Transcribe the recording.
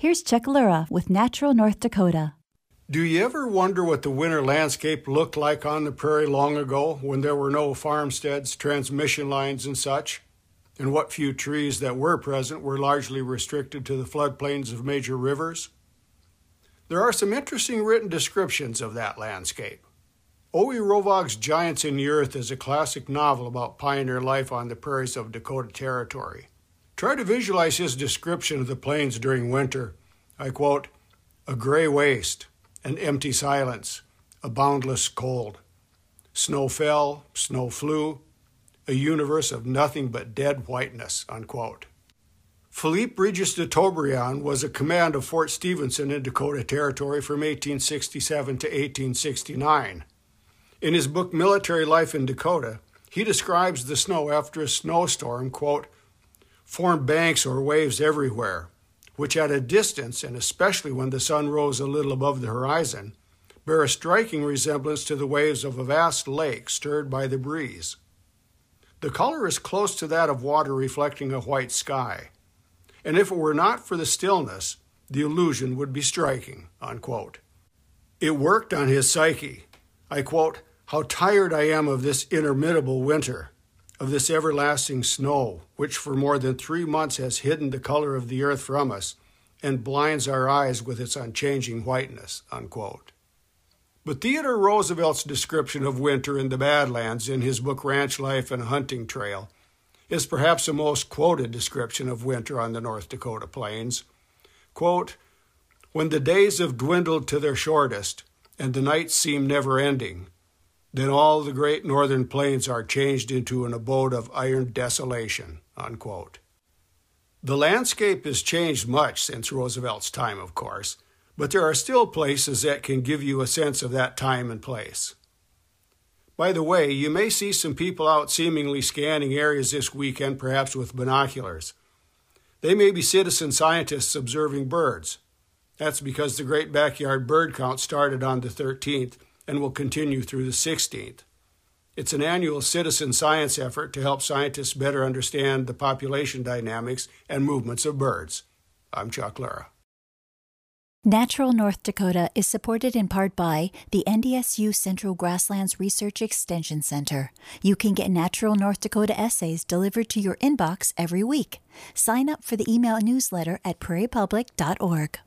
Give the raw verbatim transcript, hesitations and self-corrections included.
Here's Chuck Lura with Natural North Dakota. Do you ever wonder what the winter landscape looked like on the prairie long ago when there were no farmsteads, transmission lines, and such? And what few trees that were present were largely restricted to the floodplains of major rivers? There are some interesting written descriptions of that landscape. O E Rovag's Giants in the Earth is a classic novel about pioneer life on the prairies of Dakota Territory. Try to visualize his description of the plains during winter. I quote, "A gray waste, an empty silence, a boundless cold. Snow fell, snow flew, a universe of nothing but dead whiteness," unquote. Philippe Regis de Toubriand was a command of Fort Stephenson in Dakota Territory from eighteen sixty-seven to eighteen sixty-nine. In his book Military Life in Dakota, he describes the snow after a snowstorm, quote, "formed banks or waves everywhere, which at a distance, and especially when the sun rose a little above the horizon, bear a striking resemblance to the waves of a vast lake stirred by the breeze. The color is close to that of water reflecting a white sky, and if it were not for the stillness, the illusion would be striking," unquote. It worked on his psyche. I quote, "How tired I am of this interminable winter, of this everlasting snow, which for more than three months has hidden the color of the earth from us and blinds our eyes with its unchanging whiteness," unquote. But Theodore Roosevelt's description of winter in the Badlands in his book Ranch Life and a Hunting Trail is perhaps the most quoted description of winter on the North Dakota plains. Quote, "When the days have dwindled to their shortest and the nights seem never-ending, then all the great northern plains are changed into an abode of iron desolation," unquote. The landscape has changed much since Roosevelt's time, of course, but there are still places that can give you a sense of that time and place. By the way, you may see some people out seemingly scanning areas this weekend, perhaps with binoculars. They may be citizen scientists observing birds. That's because the Great Backyard Bird Count started on the thirteenth and will continue through the sixteenth. It's an annual citizen science effort to help scientists better understand the population dynamics and movements of birds. I'm Chuck Lura. Natural North Dakota is supported in part by the N D S U Central Grasslands Research Extension Center. You can get Natural North Dakota essays delivered to your inbox every week. Sign up for the email newsletter at prairie public dot org.